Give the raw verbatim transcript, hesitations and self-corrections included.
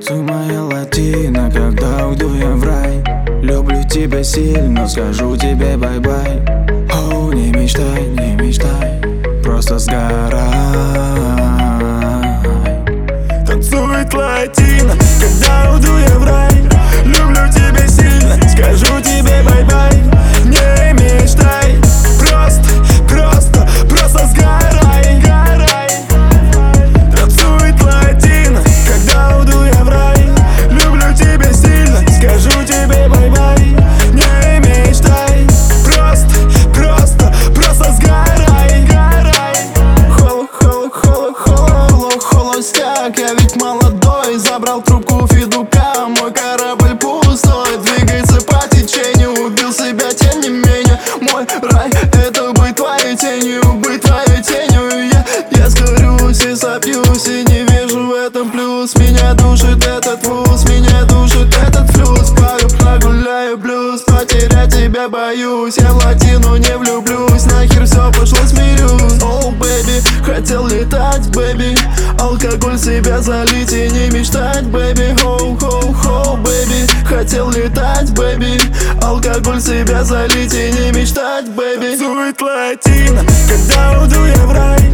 Танцуй, моя латина, когда уйду я в рай. Люблю тебя сильно, скажу тебе бай-бай. Оу, не мечтай, не мечтай, просто сгорай. Танцует латина, когда уйду я в рай. Люблю тебя сильно, скажу тебе бай-бай. Не мечтай, просто, просто, просто сгорай. Танцует латина, когда уйду я в рай. Люблю тебя сильно, скажу тебе бай-бай. Не мечтай, просто, просто, просто сгорай. Холо, холо, холо, холо, холостяк. Я ведь молодой, забрал трубку федука. Мой корабль пустой, двигается по течению. Убил себя, тем не менее. Мой рай — это быть твоей тенью, быть твоей тенью. Я, я сгорюсь и сопьюсь, и не вижу в этом плюс. Меня душит этот вкус, меня душит этот флюс. Пою, прогуляю блюз, потерять тебя боюсь. Я в латину не влюблюсь, нахер все пошло, смирюсь. Оу, бэби, хотел летать, бэби. Алкоголь себя залить и не мечтать, бэби. Хоу, хоу, хоу, бэби. Хотел летать, бэби. Алкоголь себя залить и не мечтать, бэби. Танцует латина, когда уйду я в рай.